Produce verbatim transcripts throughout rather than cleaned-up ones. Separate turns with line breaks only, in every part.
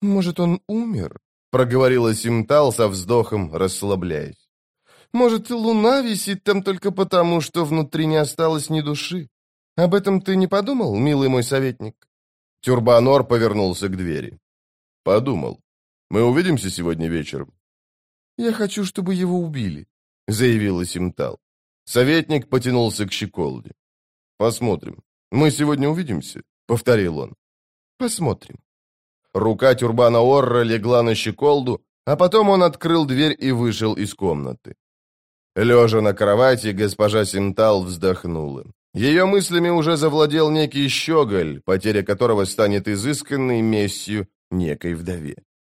«Может, он умер?» — проговорила Симтал со вздохом, расслабляясь. «Может, луна висит там только потому, что внутри не осталось ни души? Об этом ты не подумал, милый мой советник?» Тюрбанор повернулся к двери. «Подумал. Мы увидимся сегодня вечером?» «Я хочу, чтобы его убили», — заявила Симтал. Советник потянулся к щеколде. «Посмотрим. Мы сегодня увидимся», — повторил он. «Посмотрим». Рука Тюрбана Орра легла на щеколду, а потом он открыл дверь и вышел из комнаты. Лежа на кровати, госпожа Симтал вздохнула. Ее мыслями уже завладел некий щеголь, потеря которого станет изысканной местью некой вдове.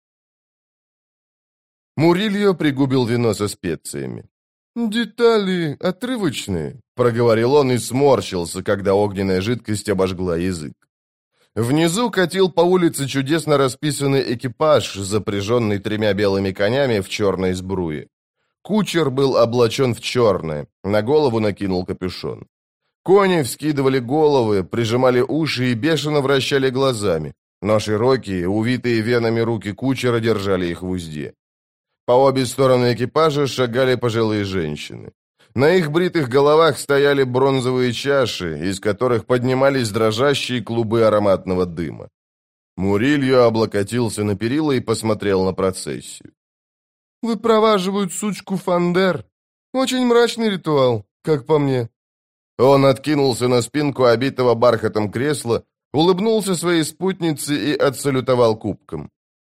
Мурильо пригубил вино со специями. «Детали отрывочные», — проговорил он и сморщился, когда огненная жидкость обожгла язык. Внизу катил по улице чудесно расписанный экипаж, запряженный тремя белыми конями в черной сбруе. Кучер был облачен в черное, на голову накинул капюшон. Кони вскидывали головы, прижимали уши и бешено вращали глазами, но широкие, увитые венами руки кучера держали их в узде. По обе стороны экипажа шагали пожилые женщины. На их бритых головах стояли бронзовые чаши, из которых поднимались дрожащие клубы ароматного дыма. Мурильо облокотился на перила и посмотрел на процессию. «Выпроваживают сучку Фандер. Очень мрачный ритуал, как по мне». Он откинулся на спинку обитого бархатом кресла, улыбнулся своей спутнице и отсалютовал кубком.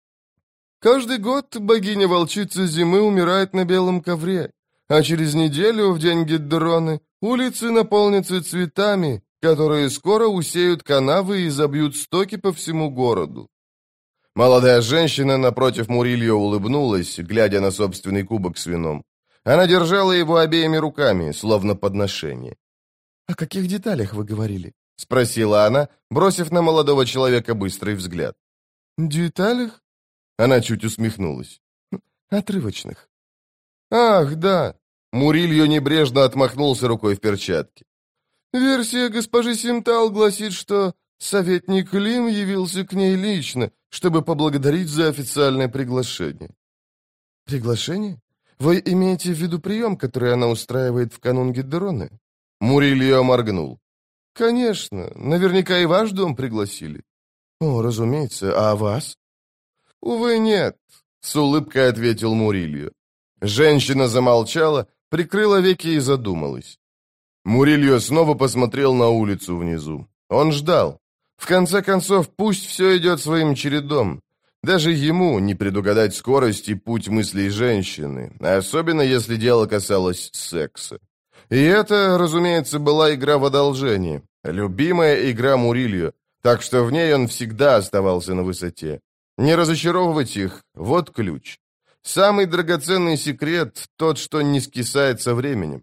«Каждый год богиня-волчица зимы умирает на белом ковре, а через неделю, в день Гидроны, улицы наполнятся цветами, которые скоро усеют канавы и забьют стоки по всему городу». Молодая женщина напротив Мурильо улыбнулась, глядя на собственный кубок с вином. Она держала его обеими руками, словно подношение. «О каких деталях вы говорили?» — спросила она, бросив на молодого человека быстрый взгляд. «Деталях?» — она чуть усмехнулась. «Отрывочных». «Ах, да!» — Мурильо небрежно отмахнулся рукой в перчатке. «Версия госпожи Симтал гласит, что советник Лим явился к ней лично, чтобы поблагодарить за официальное приглашение». «Приглашение? Вы имеете в виду прием, который она устраивает в канун Гидроны?» Мурильо моргнул. «Конечно, наверняка и ваш дом пригласили». «О, разумеется, а вас?» «Увы, нет», — с улыбкой ответил Мурильо. Женщина замолчала, прикрыла веки и задумалась. Мурильо снова посмотрел на улицу внизу. Он ждал. В конце концов, пусть все идет своим чередом. Даже ему не предугадать скорость и путь мыслей женщины, особенно если дело касалось секса. И это, разумеется, была игра в одолжение, любимая игра Мурильо, так что в ней он всегда оставался на высоте. Не разочаровывать их – вот ключ. Самый драгоценный секрет – тот, что не скисает со временем.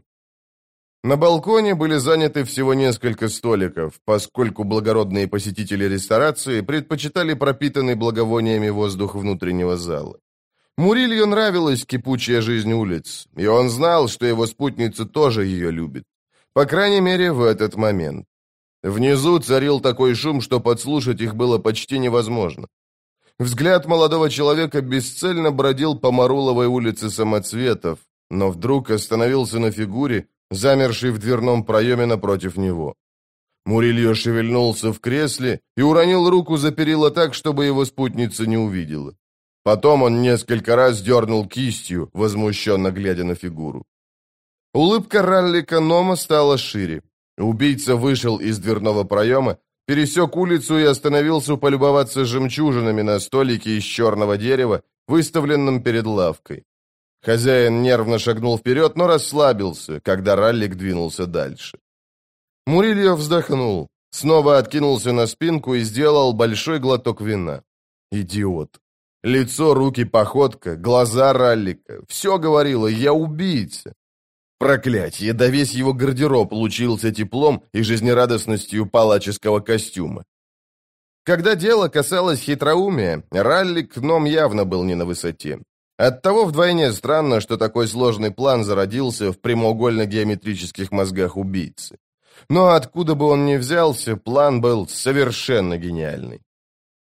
На балконе были заняты всего несколько столиков, поскольку благородные посетители ресторации предпочитали пропитанный благовониями воздух внутреннего зала. Мурильо нравилась кипучая жизнь улиц, и он знал, что его спутница тоже ее любит. По крайней мере, в этот момент. Внизу царил такой шум, что подслушать их было почти невозможно. Взгляд молодого человека бесцельно бродил по Маруловой улице самоцветов, но вдруг остановился на фигуре, замершей в дверном проеме напротив него. Мурильо шевельнулся в кресле и уронил руку за перила так, чтобы его спутница не увидела. Потом он несколько раз дернул кистью, возмущенно глядя на фигуру. Улыбка Раллика Нома стала шире. Убийца вышел из дверного проема, пересек улицу и остановился полюбоваться жемчужинами на столике из черного дерева, выставленном перед лавкой. Хозяин нервно шагнул вперед, но расслабился, когда Раллик двинулся дальше. Мурильо вздохнул, снова откинулся на спинку и сделал большой глоток вина. Идиот. Лицо, руки, походка, глаза Раллика. Все говорило: «Я убийца». Проклятье, да весь его гардероб лучился теплом и жизнерадостностью палаческого костюма. Когда дело касалось хитроумия, Раллик Ном явно был не на высоте. Оттого вдвойне странно, что такой сложный план зародился в прямоугольно-геометрических мозгах убийцы. Но откуда бы он ни взялся, план был совершенно гениальный.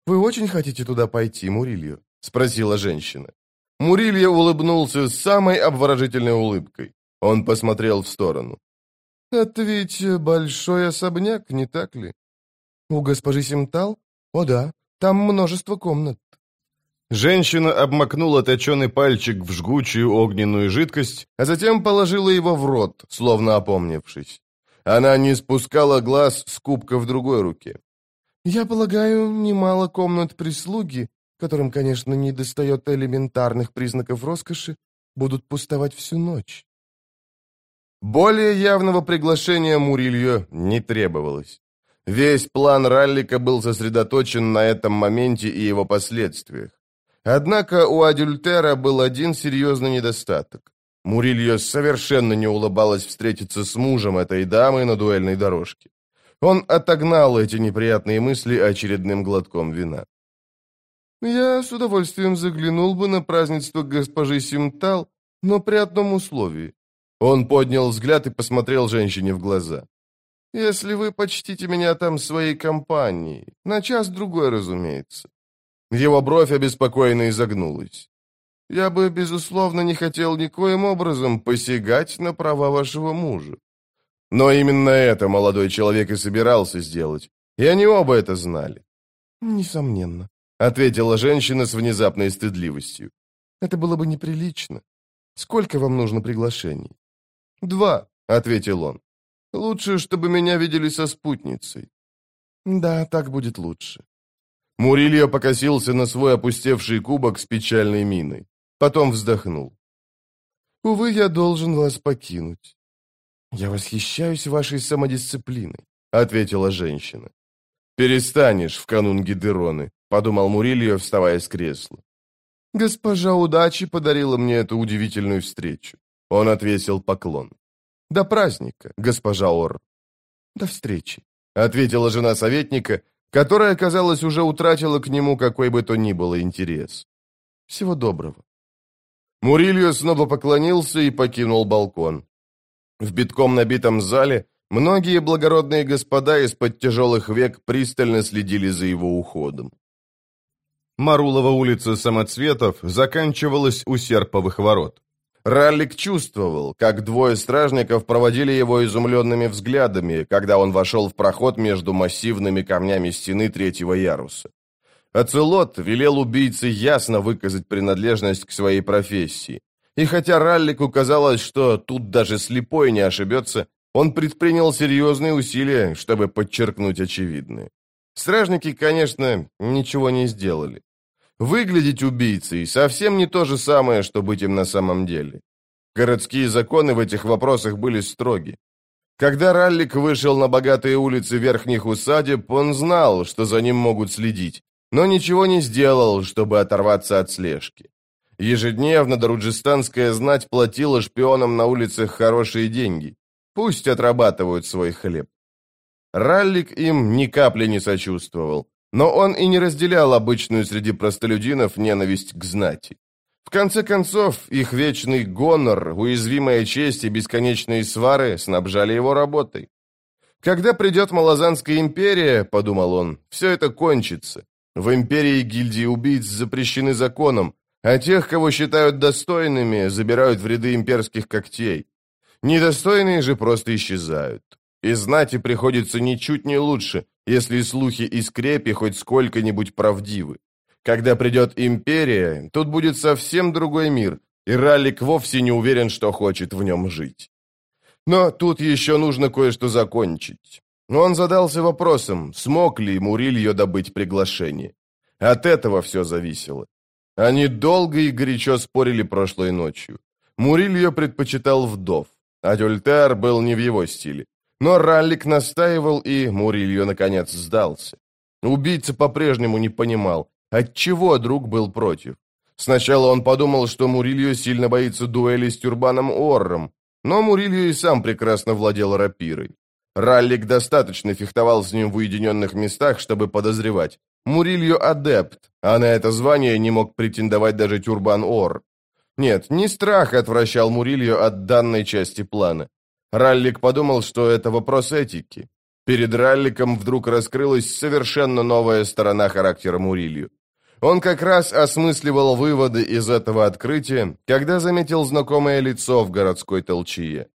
«Вы очень хотите туда пойти, Мурильо?» — спросила женщина. Мурильо улыбнулся с самой обворожительной улыбкой. Он посмотрел в сторону. «Это ведь большой особняк, не так ли?» «У госпожи Симтал? О да, там множество комнат». Женщина обмакнула точеный пальчик в жгучую огненную жидкость, а затем положила его в рот, словно опомнившись. Она не спускала глаз с кубка в другой руке. «Я полагаю, немало комнат прислуги, которым, конечно, не достает элементарных признаков роскоши, будут пустовать всю ночь». Более явного приглашения Мурильо не требовалось. Весь план Раллика был сосредоточен на этом моменте и его последствиях. Однако у Адюльтера был один серьезный недостаток. Мурильо совершенно не улыбалась встретиться с мужем этой дамы на дуэльной дорожке. Он отогнал эти неприятные мысли очередным глотком вина. «Я с удовольствием заглянул бы на празднество госпожи Симтал, но при одном условии». Он поднял взгляд и посмотрел женщине в глаза. «Если вы почтите меня там своей компанией, на час-другой, разумеется». Его бровь обеспокоенно изогнулась. «Я бы, безусловно, не хотел никоим образом посягать на права вашего мужа». Но именно это молодой человек и собирался сделать, и они оба это знали. «Несомненно», — ответила женщина с внезапной стыдливостью. «Это было бы неприлично. Сколько вам нужно приглашений?» «Два», — ответил он. «Лучше, чтобы меня видели со спутницей». «Да, так будет лучше». Мурильо покосился на свой опустевший кубок с печальной миной. Потом вздохнул. «Увы, я должен вас покинуть». «Я восхищаюсь вашей самодисциплиной», — ответила женщина. «Перестанешь в канун Гидероны», — подумал Мурильо, вставая с кресла. «Госпожа удачи подарила мне эту удивительную встречу». Он отвесил поклон. «До праздника, госпожа Ор». «До встречи», — ответила жена советника, которая, казалось, уже утратила к нему какой бы то ни было интерес. «Всего доброго». Мурильо снова поклонился и покинул балкон. В битком набитом зале многие благородные господа из-под тяжелых век пристально следили за его уходом. Марулова улица Самоцветов заканчивалась у Серповых ворот. Раллик чувствовал, как двое стражников проводили его изумленными взглядами, когда он вошел в проход между массивными камнями стены третьего яруса. Ацелот велел убийце ясно выказать принадлежность к своей профессии. И хотя Раллику казалось, что тут даже слепой не ошибется, он предпринял серьезные усилия, чтобы подчеркнуть очевидное. Стражники, конечно, ничего не сделали. Выглядеть убийцей совсем не то же самое, что быть им на самом деле. Городские законы в этих вопросах были строги. Когда Раллик вышел на богатые улицы верхних усадеб, он знал, что за ним могут следить, но ничего не сделал, чтобы оторваться от слежки. Ежедневно даруджистанская знать платила шпионам на улицах хорошие деньги. Пусть отрабатывают свой хлеб. Раллик им ни капли не сочувствовал, но он и не разделял обычную среди простолюдинов ненависть к знати. В конце концов, их вечный гонор, уязвимая честь и бесконечные свары снабжали его работой. «Когда придет Малазанская империя, — подумал он, — все это кончится. В империи гильдии убийц запрещены законом, а тех, кого считают достойными, забирают в ряды имперских когтей. Недостойные же просто исчезают. И знати приходится ничуть не лучше, если слухи из крепи хоть сколько-нибудь правдивы. Когда придет империя, тут будет совсем другой мир, и Раллик вовсе не уверен, что хочет в нем жить. Но тут еще нужно кое-что закончить. Он задался вопросом, смог ли Мурильо добыть приглашение. От этого все зависело. Они долго и горячо спорили прошлой ночью. Мурильо предпочитал вдов. Адюльтер был не в его стиле. Но Раллик настаивал, и Мурильо, наконец, сдался. Убийца по-прежнему не понимал, отчего друг был против. Сначала он подумал, что Мурильо сильно боится дуэли с Тюрбаном Орром, но Мурильо и сам прекрасно владел рапирой. Раллик достаточно фехтовал с ним в уединенных местах, чтобы подозревать. Мурильо адепт, а на это звание не мог претендовать даже Тюрбан Орр. Нет, не страх отвращал Мурильо от данной части плана. Раллик подумал, что это вопрос этики. Перед Ралликом вдруг раскрылась совершенно новая сторона характера Мурилью. Он как раз осмысливал выводы из этого открытия, когда заметил знакомое лицо в городской толчее.